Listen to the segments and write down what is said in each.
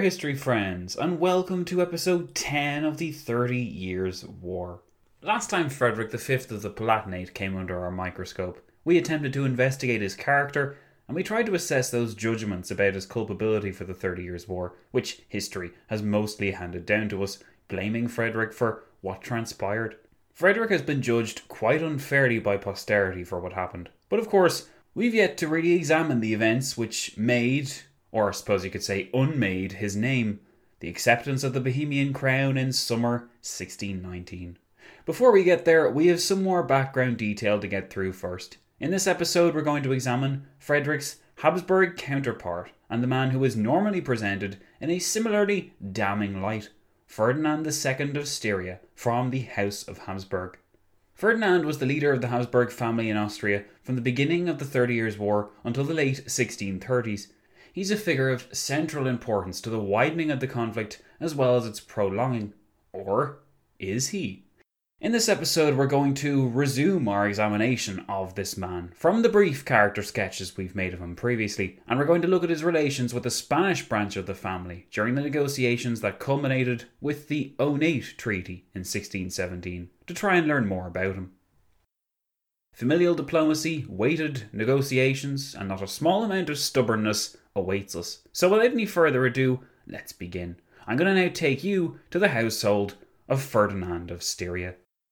history friends, and welcome to episode 10 of the 30 Years' War. Last time Frederick V of the Palatinate came under our microscope, we attempted to investigate his character, and we tried to assess those judgments about his culpability for the 30 Years' War, which history has mostly handed down to us, blaming Frederick for what transpired. Frederick has been judged quite unfairly by posterity for what happened, but of course, we've yet to really examine the events which made, or I suppose you could say unmade, his name, the acceptance of the Bohemian crown in summer 1619. Before we get there, we have some more background detail to get through first. In this episode, we're going to examine Frederick's Habsburg counterpart and the man who is normally presented in a similarly damning light, Ferdinand II of Styria from the House of Habsburg. Ferdinand was the leader of the Habsburg family in Austria from the beginning of the 30 Years' War until the late 1630s. He's a figure of central importance to the widening of the conflict as well as its prolonging. Or is he? In this episode, we're going to resume our examination of this man from the brief character sketches we've made of him previously, and we're going to look at his relations with the Spanish branch of the family during the negotiations that culminated with the Onate Treaty in 1617 to try and learn more about him. Familial diplomacy, weighted negotiations, and not a small amount of stubbornness awaits us. So without any further ado, let's begin. I'm going to now take you to the household of Ferdinand of Styria.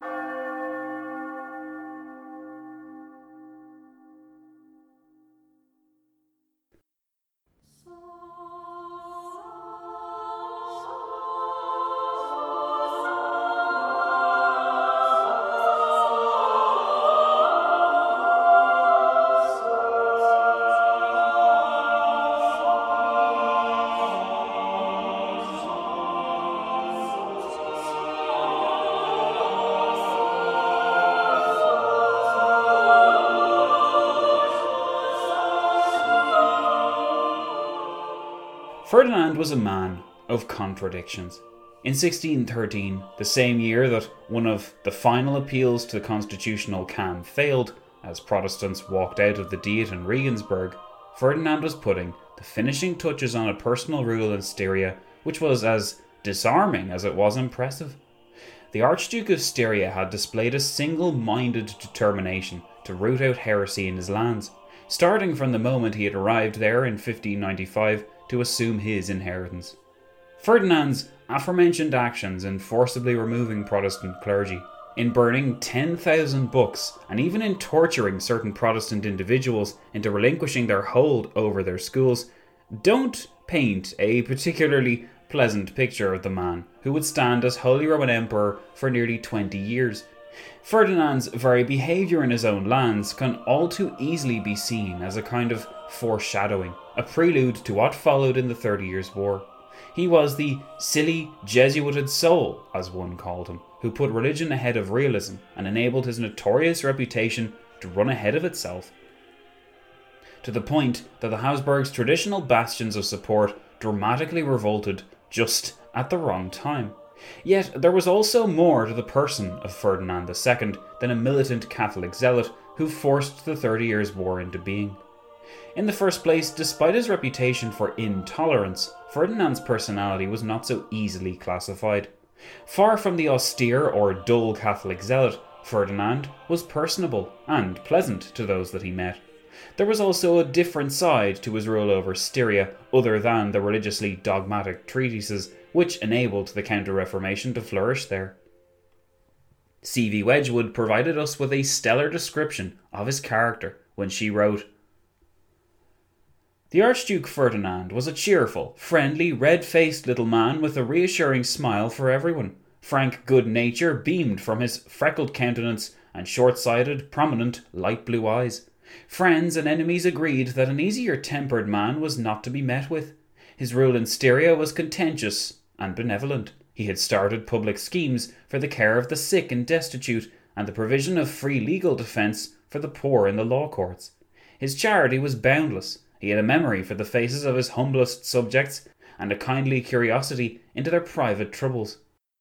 Ferdinand was a man of contradictions. In 1613, the same year that one of the final appeals to the constitutional can failed, as Protestants walked out of the Diet in Regensburg, Ferdinand was putting the finishing touches on a personal rule in Styria which was as disarming as it was impressive. The Archduke of Styria had displayed a single-minded determination to root out heresy in his lands, starting from the moment he had arrived there in 1595 to assume his inheritance. Ferdinand's aforementioned actions in forcibly removing Protestant clergy, in burning 10,000 books, and even in torturing certain Protestant individuals into relinquishing their hold over their schools, don't paint a particularly pleasant picture of the man who would stand as Holy Roman Emperor for nearly 20 years. Ferdinand's very behaviour in his own lands can all too easily be seen as a kind of foreshadowing, a prelude to what followed in the 30 Years' War. He was the silly, Jesuited soul, as one called him, who put religion ahead of realism and enabled his notorious reputation to run ahead of itself, to the point that the Habsburgs' traditional bastions of support dramatically revolted just at the wrong time. Yet there was also more to the person of Ferdinand II than a militant Catholic zealot who forced the 30 Years' War into being. In the first place, despite his reputation for intolerance, Ferdinand's personality was not so easily classified. Far from the austere or dull Catholic zealot, Ferdinand was personable and pleasant to those that he met. There was also a different side to his rule over Styria other than the religiously dogmatic treatises which enabled the Counter-Reformation to flourish there. C.V. Wedgwood provided us with a stellar description of his character when she wrote, "The Archduke Ferdinand was a cheerful, friendly, red-faced little man with a reassuring smile for everyone. Frank good nature beamed from his freckled countenance and short-sighted, prominent, light blue eyes. Friends and enemies agreed that an easier-tempered man was not to be met with. His rule in Styria was contentious and benevolent. He had started public schemes for the care of the sick and destitute and the provision of free legal defence for the poor in the law courts. His charity was boundless. He had a memory for the faces of his humblest subjects and a kindly curiosity into their private troubles."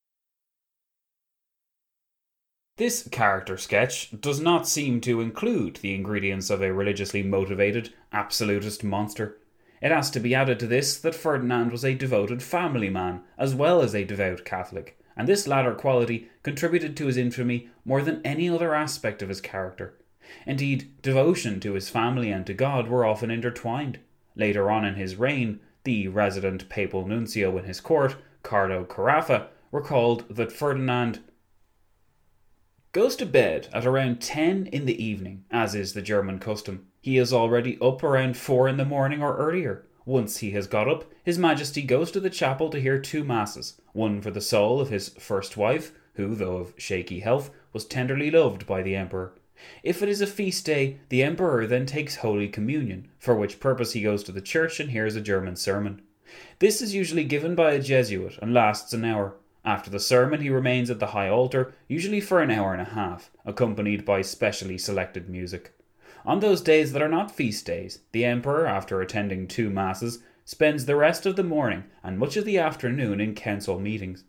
This character sketch does not seem to include the ingredients of a religiously motivated, absolutist monster. It has to be added to this that Ferdinand was a devoted family man, as well as a devout Catholic, and this latter quality contributed to his infamy more than any other aspect of his character. Indeed, devotion to his family and to God were often intertwined. Later on in his reign, the resident papal nuncio in his court, Carlo Carafa, recalled that Ferdinand goes to bed at around 10 in the evening, as is the German custom. He is already up around 4 in the morning or earlier. Once he has got up, His Majesty goes to the chapel to hear 2 masses, one for the soul of his first wife, who, though of shaky health, was tenderly loved by the Emperor. If it is a feast day, the Emperor then takes Holy Communion, for which purpose he goes to the church and hears a German sermon. This is usually given by a Jesuit and lasts an hour. After the sermon, he remains at the high altar, usually for an hour and a half, accompanied by specially selected music. On those days that are not feast days, the Emperor, after attending 2 masses, spends the rest of the morning and much of the afternoon in council meetings.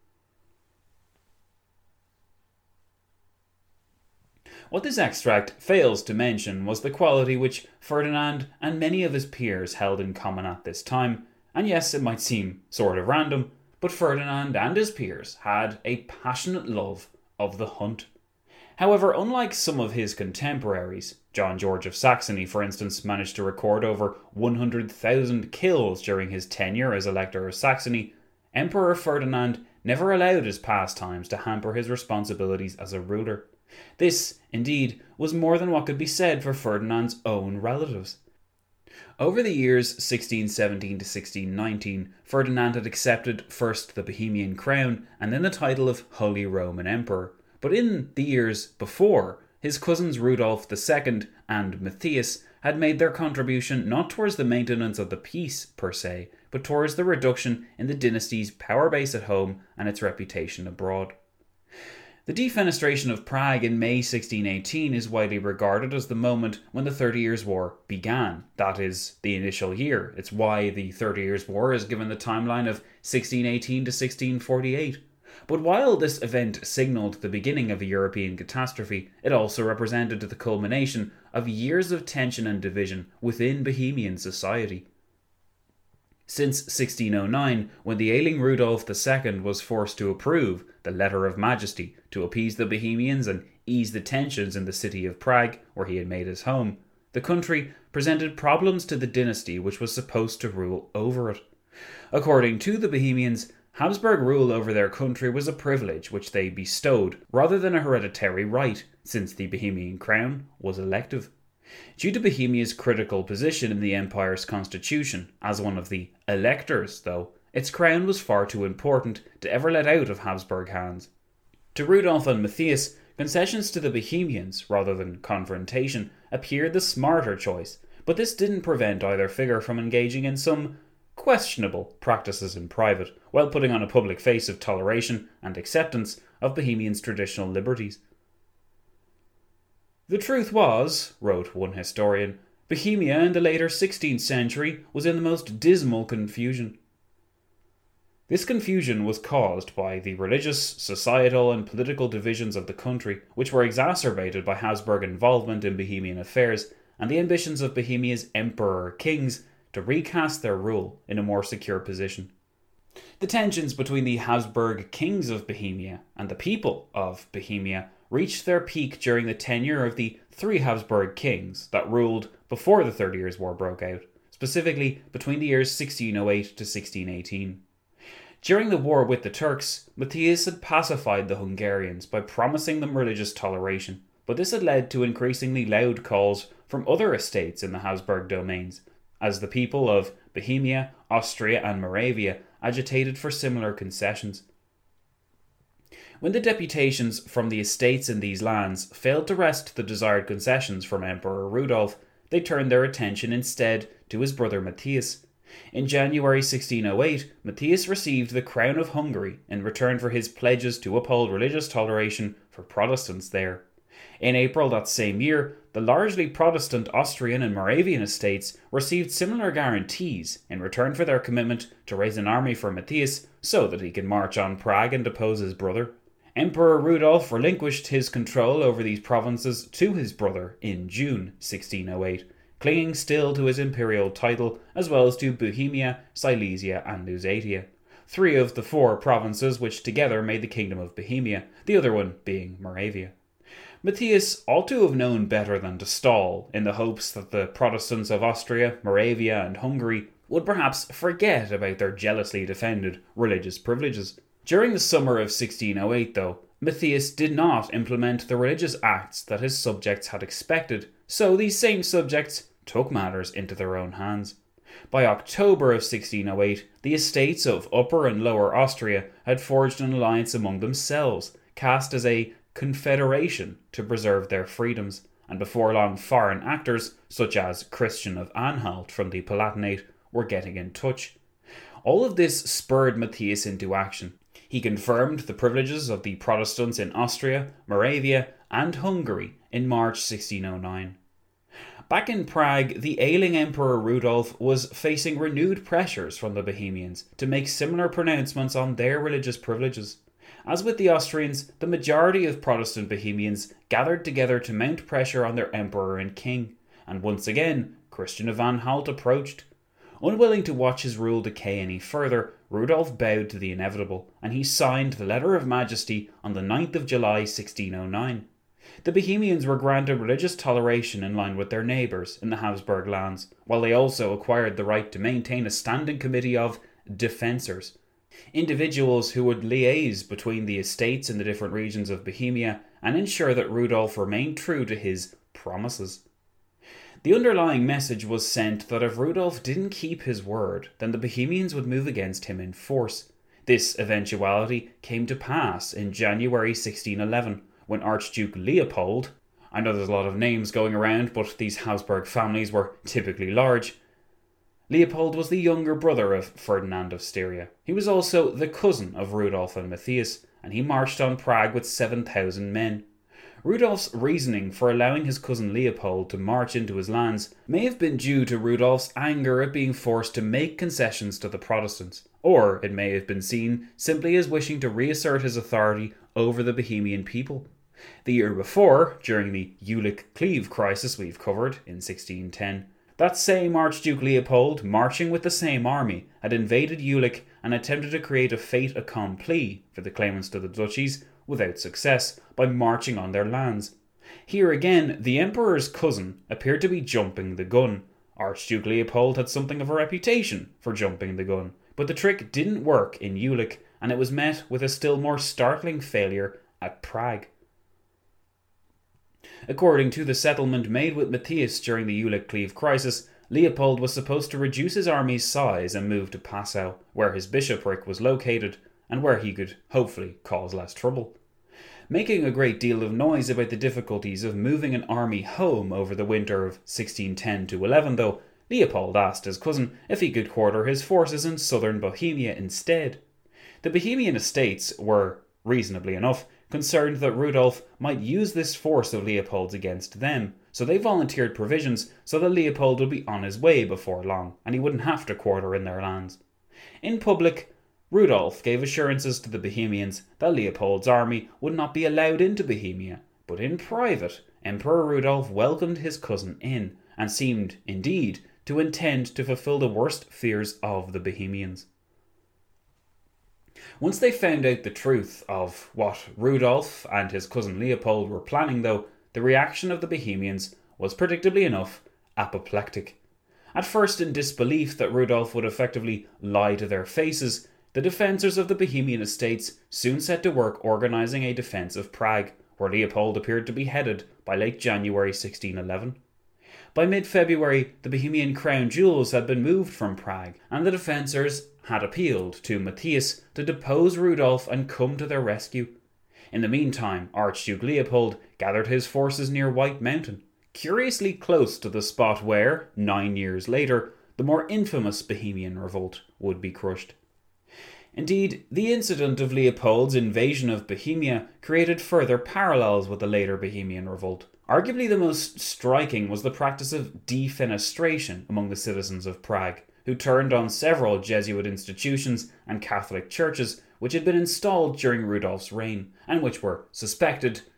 What this extract fails to mention was the quality which Ferdinand and many of his peers held in common at this time, and yes, it might seem sort of random, but Ferdinand and his peers had a passionate love of the hunt. However, unlike some of his contemporaries, John George of Saxony, for instance, managed to record over 100,000 kills during his tenure as Elector of Saxony, Emperor Ferdinand never allowed his pastimes to hamper his responsibilities as a ruler. This, indeed, was more than what could be said for Ferdinand's own relatives. Over the years 1617 to 1619, Ferdinand had accepted first the Bohemian crown and then the title of Holy Roman Emperor. But in the years before, his cousins Rudolf II and Matthias had made their contribution not towards the maintenance of the peace per se, but towards the reduction in the dynasty's power base at home and its reputation abroad. The defenestration of Prague in May 1618 is widely regarded as the moment when the 30 Years' War began. That is, the initial year. It's why the 30 Years' War is given the timeline of 1618 to 1648. But while this event signalled the beginning of a European catastrophe, it also represented the culmination of years of tension and division within Bohemian society. Since 1609, when the ailing Rudolf II was forced to approve the Letter of Majesty to appease the Bohemians and ease the tensions in the city of Prague, where he had made his home, the country presented problems to the dynasty which was supposed to rule over it. According to the Bohemians, Habsburg rule over their country was a privilege which they bestowed rather than a hereditary right, since the Bohemian crown was elective. Due to Bohemia's critical position in the empire's constitution, as one of the electors though, its crown was far too important to ever let out of Habsburg hands. To Rudolf and Matthias, concessions to the Bohemians, rather than confrontation, appeared the smarter choice, but this didn't prevent either figure from engaging in some questionable practices in private, while putting on a public face of toleration and acceptance of Bohemians' traditional liberties. The truth was, wrote one historian, Bohemia in the later 16th century was in the most dismal confusion. This confusion was caused by the religious, societal and political divisions of the country, which were exacerbated by Habsburg involvement in Bohemian affairs and the ambitions of Bohemia's emperor-kings to recast their rule in a more secure position. The tensions between the Habsburg kings of Bohemia and the people of Bohemia reached their peak during the tenure of the 3 Habsburg kings that ruled before the 30 Years' War broke out, specifically between the years 1608 to 1618. During the war with the Turks, Matthias had pacified the Hungarians by promising them religious toleration, but this had led to increasingly loud calls from other estates in the Habsburg domains, as the people of Bohemia, Austria and Moravia agitated for similar concessions. When the deputations from the estates in these lands failed to wrest the desired concessions from Emperor Rudolf, they turned their attention instead to his brother Matthias. In January 1608, Matthias received the Crown of Hungary in return for his pledges to uphold religious toleration for Protestants there. In April that same year, the largely Protestant Austrian and Moravian estates received similar guarantees in return for their commitment to raise an army for Matthias so that he could march on Prague and depose his brother. Emperor Rudolf relinquished his control over these provinces to his brother in June 1608, clinging still to his imperial title, as well as to Bohemia, Silesia, and Lusatia, 3 of the 4 provinces which together made the Kingdom of Bohemia, the other one being Moravia. Matthias ought to have known better than to stall, in the hopes that the Protestants of Austria, Moravia, and Hungary would perhaps forget about their jealously defended religious privileges. During the summer of 1608, though, Matthias did not implement the religious acts that his subjects had expected, so these same subjects took matters into their own hands. By October of 1608, the estates of Upper and Lower Austria had forged an alliance among themselves, cast as a confederation to preserve their freedoms, and before long foreign actors, such as Christian of Anhalt from the Palatinate, were getting in touch. All of this spurred Matthias into action. He confirmed the privileges of the Protestants in Austria, Moravia, and Hungary in March 1609. Back in Prague, the ailing Emperor Rudolf was facing renewed pressures from the Bohemians to make similar pronouncements on their religious privileges. As with the Austrians, the majority of Protestant Bohemians gathered together to mount pressure on their emperor and king, and once again, Christian of Anhalt approached. Unwilling to watch his rule decay any further, Rudolf bowed to the inevitable, and he signed the Letter of Majesty on the 9th of July 1609. The Bohemians were granted religious toleration in line with their neighbours in the Habsburg lands, while they also acquired the right to maintain a standing committee of defensors, individuals who would liaise between the estates in the different regions of Bohemia and ensure that Rudolf remained true to his promises. The underlying message was sent that if Rudolf didn't keep his word, then the Bohemians would move against him in force. This eventuality came to pass in January 1611, when Archduke Leopold, I know there's a lot of names going around, but these Habsburg families were typically large. Leopold was the younger brother of Ferdinand of Styria. He was also the cousin of Rudolf and Matthias, and he marched on Prague with 7,000 men. Rudolf's reasoning for allowing his cousin Leopold to march into his lands may have been due to Rudolf's anger at being forced to make concessions to the Protestants, or it may have been seen simply as wishing to reassert his authority over the Bohemian people. The year before, during the Jülich-Cleve crisis we've covered in 1610, that same Archduke Leopold, marching with the same army, had invaded Jülich and attempted to create a fait accompli for the claimants to the duchies, without success, by marching on their lands. Here again, the Emperor's cousin appeared to be jumping the gun. Archduke Leopold had something of a reputation for jumping the gun, but the trick didn't work in Jülich, and it was met with a still more startling failure at Prague. According to the settlement made with Matthias during the Jülich-Cleve crisis, Leopold was supposed to reduce his army's size and move to Passau, where his bishopric was located, and where he could hopefully cause less trouble. Making a great deal of noise about the difficulties of moving an army home over the winter of 1610-11, though, Leopold asked his cousin if he could quarter his forces in southern Bohemia instead. The Bohemian estates were, reasonably enough, concerned that Rudolf might use this force of Leopold's against them, so they volunteered provisions so that Leopold would be on his way before long, and he wouldn't have to quarter in their lands. In public, Rudolf gave assurances to the Bohemians that Leopold's army would not be allowed into Bohemia, but in private, Emperor Rudolf welcomed his cousin in, and seemed, indeed, to intend to fulfill the worst fears of the Bohemians. Once they found out the truth of what Rudolf and his cousin Leopold were planning, though, the reaction of the Bohemians was, predictably enough, apoplectic. At first in disbelief that Rudolf would effectively lie to their faces, the defenders of the Bohemian estates soon set to work organising a defence of Prague, where Leopold appeared to be headed by late January 1611. By mid-February, the Bohemian crown jewels had been moved from Prague, and the defenders had appealed to Matthias to depose Rudolf and come to their rescue. In the meantime, Archduke Leopold gathered his forces near White Mountain, curiously close to the spot where, 9 years later, the more infamous Bohemian revolt would be crushed. Indeed, the incident of Leopold's invasion of Bohemia created further parallels with the later Bohemian revolt. Arguably the most striking was the practice of defenestration among the citizens of Prague, who turned on several Jesuit institutions and Catholic churches which had been installed during Rudolf's reign, and which were suspected,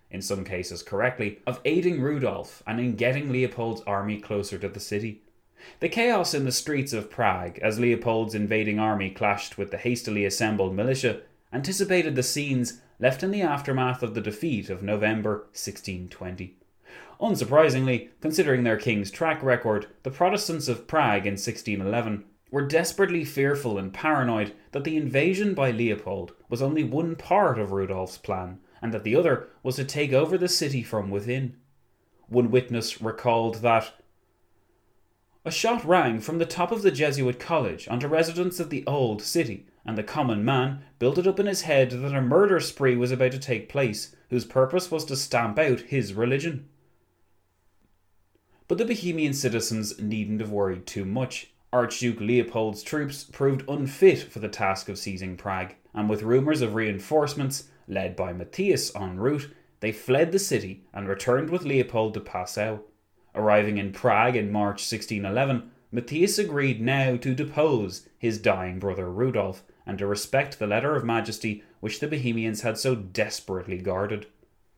in some cases correctly, of aiding Rudolf and in getting Leopold's army closer to the city. The chaos in the streets of Prague, as Leopold's invading army clashed with the hastily assembled militia, anticipated the scenes left in the aftermath of the defeat of November 1620. Unsurprisingly, considering their king's track record, the Protestants of Prague in 1611 were desperately fearful and paranoid that the invasion by Leopold was only one part of Rudolf's plan, and that the other was to take over the city from within. One witness recalled that a shot rang from the top of the Jesuit college onto residents of the old city, and the common man built it up in his head that a murder spree was about to take place, whose purpose was to stamp out his religion. But the Bohemian citizens needn't have worried too much. Archduke Leopold's troops proved unfit for the task of seizing Prague, and with rumours of reinforcements, led by Matthias en route, they fled the city and returned with Leopold to Passau. Arriving in Prague in March 1611, Matthias agreed now to depose his dying brother Rudolf, and to respect the letter of majesty which the Bohemians had so desperately guarded.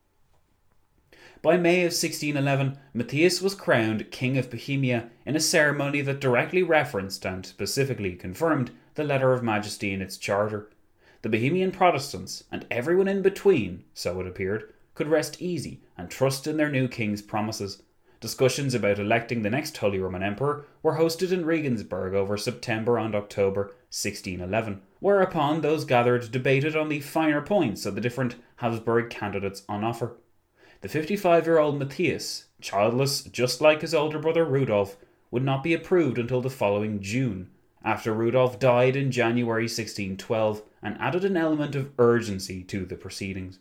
By May of 1611, Matthias was crowned King of Bohemia in a ceremony that directly referenced and specifically confirmed the letter of majesty in its charter. The Bohemian Protestants, and everyone in between, so it appeared, could rest easy and trust in their new king's promises. Discussions about electing the next Holy Roman Emperor were hosted in Regensburg over September and October 1611, whereupon those gathered debated on the finer points of the different Habsburg candidates on offer. The 55-year-old Matthias, childless just like his older brother Rudolf, would not be approved until the following June, after Rudolf died in January 1612 and added an element of urgency to the proceedings.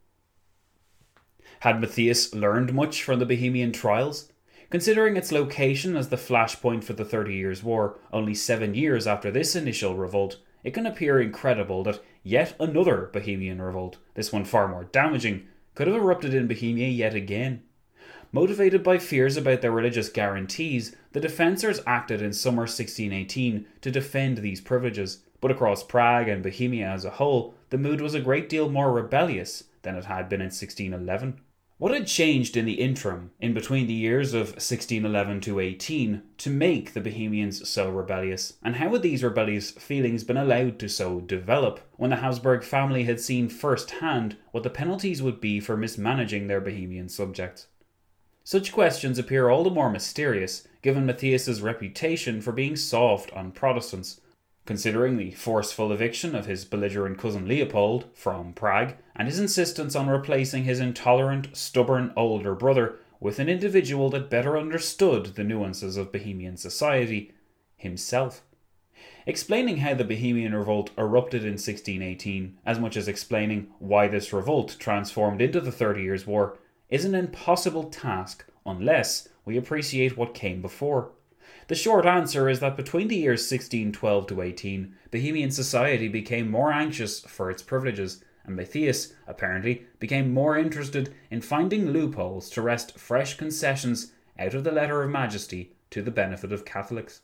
Had Matthias learned much from the Bohemian trials? Considering its location as the flashpoint for the 30 Years' War, only 7 years after this initial revolt, it can appear incredible that yet another Bohemian revolt, this one far more damaging, could have erupted in Bohemia yet again. Motivated by fears about their religious guarantees, the defenders acted in summer 1618 to defend these privileges, but across Prague and Bohemia as a whole, the mood was a great deal more rebellious than it had been in 1611. What had changed in the interim, in between the years of 1611 to 18, to make the Bohemians so rebellious, and how had these rebellious feelings been allowed to so develop, when the Habsburg family had seen first-hand what the penalties would be for mismanaging their Bohemian subjects? Such questions appear all the more mysterious, given Matthias's reputation for being soft on Protestants, considering the forceful eviction of his belligerent cousin Leopold from Prague, and his insistence on replacing his intolerant, stubborn older brother with an individual that better understood the nuances of Bohemian society, himself. Explaining how the Bohemian revolt erupted in 1618, as much as explaining why this revolt transformed into the 30 Years' War, is an impossible task unless we appreciate what came before. The short answer is that between the years 1612 to 18, Bohemian society became more anxious for its privileges, and Matthias, apparently, became more interested in finding loopholes to wrest fresh concessions out of the letter of majesty to the benefit of Catholics.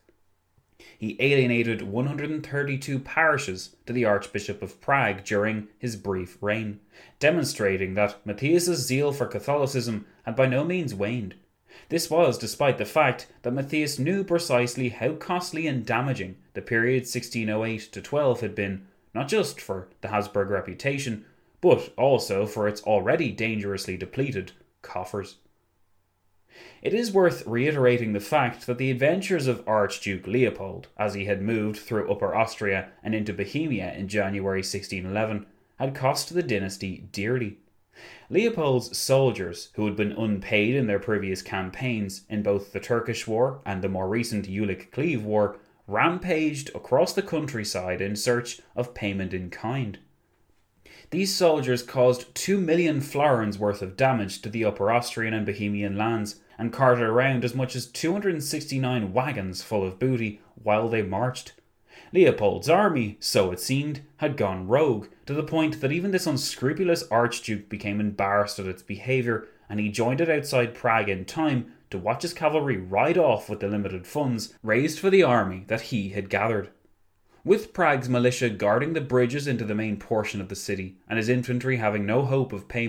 He alienated 132 parishes to the Archbishop of Prague during his brief reign, demonstrating that Matthias's zeal for Catholicism had by no means waned. This was despite the fact that Matthias knew precisely how costly and damaging the period 1608 to 12 had been, not just for the Habsburg reputation, but also for its already dangerously depleted coffers. It is worth reiterating the fact that the adventures of Archduke Leopold, as he had moved through Upper Austria and into Bohemia in January 1611, had cost the dynasty dearly. Leopold's soldiers, who had been unpaid in their previous campaigns in both the Turkish War and the more recent Jülich-Cleve War, rampaged across the countryside in search of payment in kind. These soldiers caused 2 million florins worth of damage to the Upper Austrian and Bohemian lands, and carted around as much as 269 wagons full of booty while they marched. Leopold's army, so it seemed, had gone rogue, to the point that even this unscrupulous archduke became embarrassed at its behaviour, and he joined it outside Prague in time to watch his cavalry ride off with the limited funds raised for the army that he had gathered. With Prague's militia guarding the bridges into the main portion of the city, and his infantry having no hope of payment,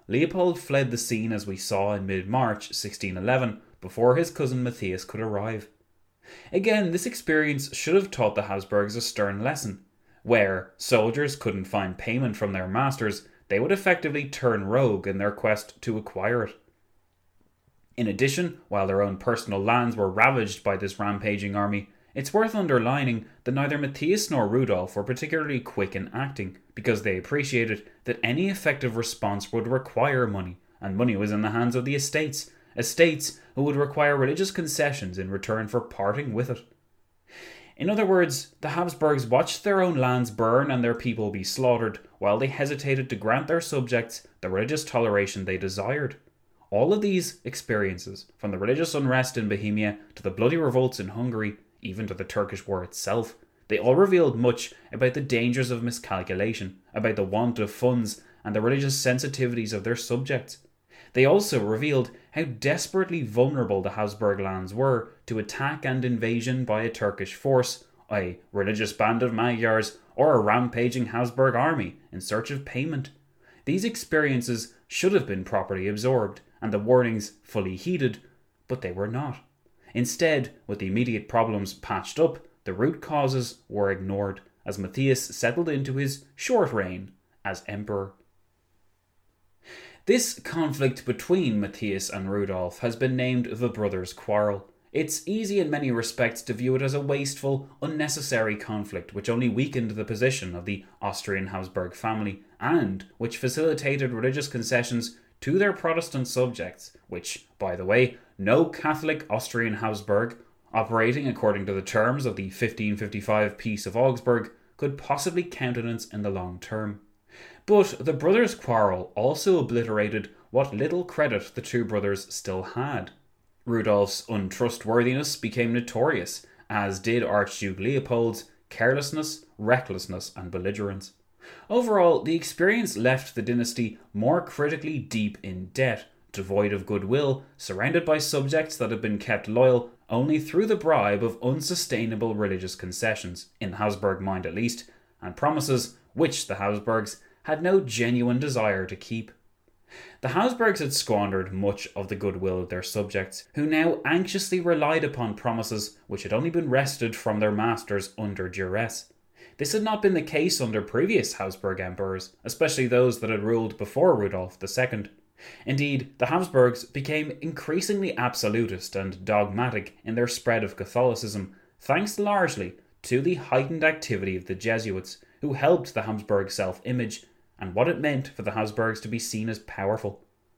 Leopold fled the scene as we saw in mid-March 1611 before his cousin Matthias could arrive. Again, this experience should have taught the Habsburgs a stern lesson. Where soldiers couldn't find payment from their masters, they would effectively turn rogue in their quest to acquire it. In addition, while their own personal lands were ravaged by this rampaging army, it's worth underlining that neither Matthias nor Rudolf were particularly quick in acting, because they appreciated that any effective response would require money, and money was in the hands of the estates who would require religious concessions in return for parting with it. In other words, the Habsburgs watched their own lands burn and their people be slaughtered, while they hesitated to grant their subjects the religious toleration they desired. All of these experiences, from the religious unrest in Bohemia to the bloody revolts in Hungary, even to the Turkish War itself, they all revealed much about the dangers of miscalculation, about the want of funds, and the religious sensitivities of their subjects. They also revealed how desperately vulnerable the Habsburg lands were to attack and invasion by a Turkish force, a religious band of Magyars, or a rampaging Habsburg army in search of payment. These experiences should have been properly absorbed, and the warnings fully heeded, but they were not. Instead, with the immediate problems patched up, the root causes were ignored, as Matthias settled into his short reign as emperor. This conflict between Matthias and Rudolf has been named the Brothers' Quarrel. It's easy in many respects to view it as a wasteful, unnecessary conflict which only weakened the position of the Austrian Habsburg family, and which facilitated religious concessions to their Protestant subjects, which, by the way, no Catholic Austrian Habsburg, operating according to the terms of the 1555 Peace of Augsburg, could possibly countenance in the long term. But the brothers' quarrel also obliterated what little credit the two brothers still had. Rudolf's untrustworthiness became notorious, as did Archduke Leopold's carelessness, recklessness, and belligerence. Overall, the experience left the dynasty more critically deep in debt, devoid of goodwill, surrounded by subjects that had been kept loyal only through the bribe of unsustainable religious concessions, in the Habsburg mind at least, and promises which the Habsburgs had no genuine desire to keep. The Habsburgs had squandered much of the goodwill of their subjects, who now anxiously relied upon promises which had only been wrested from their masters under duress. This had not been the case under previous Habsburg emperors, especially those that had ruled before Rudolf II. Indeed, the Habsburgs became increasingly absolutist and dogmatic in their spread of Catholicism, thanks largely to the heightened activity of the Jesuits, who helped the Habsburg self-image and what it meant for the Habsburgs to be seen as powerful.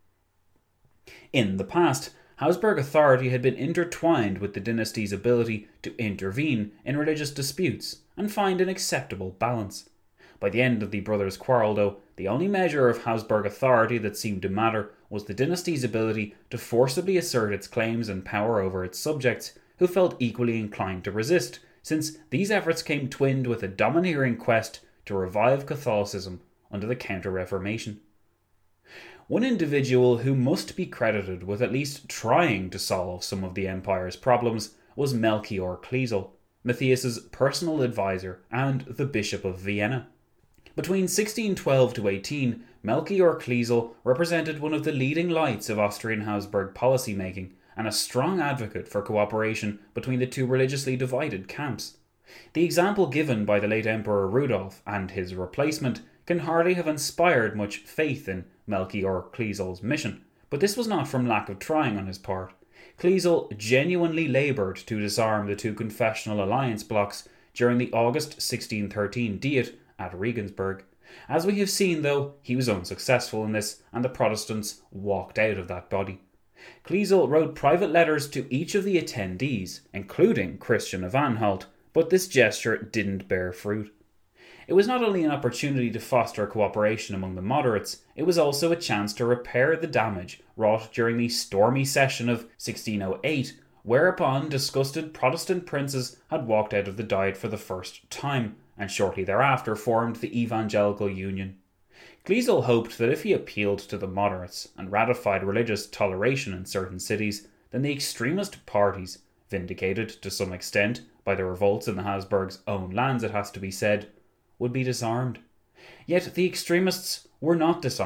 In the past, Habsburg authority had been intertwined with the dynasty's ability to intervene in religious disputes and find an acceptable balance. By the end of the brothers' quarrel, though, the only measure of Habsburg authority that seemed to matter was the dynasty's ability to forcibly assert its claims and power over its subjects, who felt equally inclined to resist, since these efforts came twinned with a domineering quest to revive Catholicism under the Counter-Reformation. One individual who must be credited with at least trying to solve some of the empire's problems was Melchior Kleisel, Matthias's personal advisor and the Bishop of Vienna. Between 1612 to 18, Melchior Kleisel represented one of the leading lights of Austrian Habsburg policy-making and a strong advocate for cooperation between the two religiously divided camps. The example given by the late Emperor Rudolf and his replacement can hardly have inspired much faith in Melchior Kleisel's mission, but this was not from lack of trying on his part. Kleisel genuinely laboured to disarm the two confessional alliance blocs during the August 1613 Diet at Regensburg. As we have seen, though, he was unsuccessful in this, and the Protestants walked out of that body. Kleisel wrote private letters to each of the attendees, including Christian of Anhalt, but this gesture didn't bear fruit. It was not only an opportunity to foster cooperation among the moderates, it was also a chance to repair the damage wrought during the stormy session of 1608, whereupon disgusted Protestant princes had walked out of the Diet for the first time, and shortly thereafter formed the Evangelical Union. Kleisel hoped that if he appealed to the moderates and ratified religious toleration in certain cities, then the extremist parties, vindicated to some extent by the revolts in the Habsburgs' own lands it has to be said, would be disarmed. Yet the extremists were not disarmed,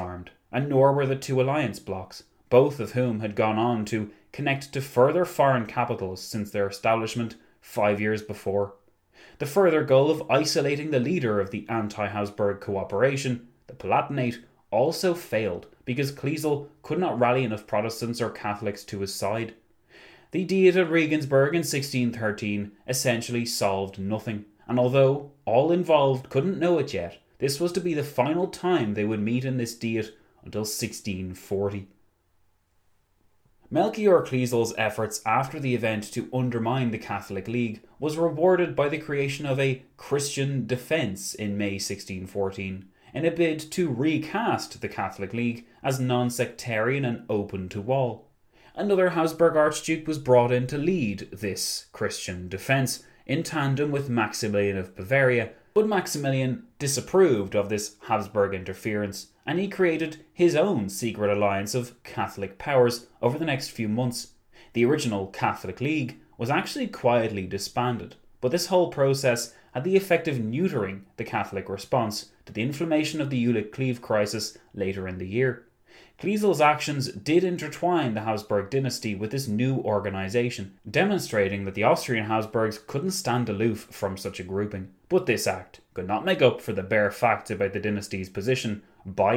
and nor were the two alliance blocs, both of whom had gone on to connect to further foreign capitals since their establishment 5 years before. The further goal of isolating the leader of the anti-Habsburg cooperation, the Palatinate, also failed because Kleisel could not rally enough Protestants or Catholics to his side. The Diet at Regensburg in 1613 essentially solved nothing, and although all involved couldn't know it yet, this was to be the final time they would meet in this Diet until 1640. Melchior Kleisel's efforts after the event to undermine the Catholic League was rewarded by the creation of a Christian Defence in May 1614, in a bid to recast the Catholic League as non-sectarian and open to all. Another Habsburg Archduke was brought in to lead this Christian Defence, in tandem with Maximilian of Bavaria, but Maximilian disapproved of this Habsburg interference, and he created his own secret alliance of Catholic powers over the next few months. The original Catholic League was actually quietly disbanded, but this whole process had the effect of neutering the Catholic response to the inflammation of the Jülich-Cleve crisis later in the year. Kleisel's actions did intertwine the Habsburg dynasty with this new organisation, demonstrating that the Austrian Habsburgs couldn't stand aloof from such a grouping. But this act could not make up for the bare facts about the dynasty's position by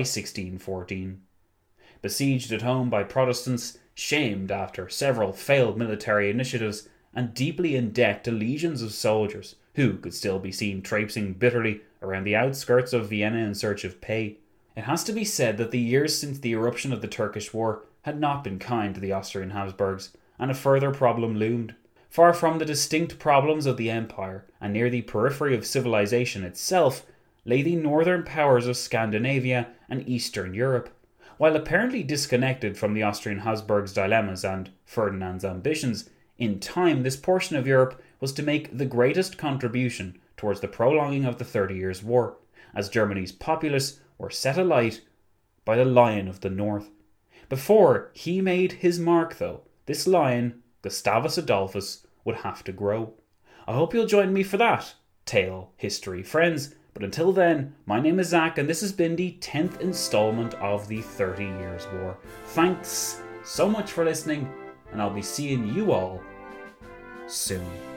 1614. Besieged at home by Protestants, shamed after several failed military initiatives, and deeply in debt to legions of soldiers who could still be seen traipsing bitterly around the outskirts of Vienna in search of pay, it has to be said that the years since the eruption of the Turkish War had not been kind to the Austrian Habsburgs, and a further problem loomed. Far from the distinct problems of the empire, and near the periphery of civilization itself, lay the northern powers of Scandinavia and Eastern Europe. While apparently disconnected from the Austrian Habsburgs' dilemmas and Ferdinand's ambitions, in time this portion of Europe was to make the greatest contribution towards the prolonging of the 30 Years' War, as Germany's populace were set alight by the Lion of the North. Before he made his mark, though, this lion, Gustavus Adolphus, would have to grow. I hope you'll join me for that, Tale History friends. But until then, my name is Zach, and this has been the 10th installment of the 30 Years' War. Thanks so much for listening, and I'll be seeing you all soon.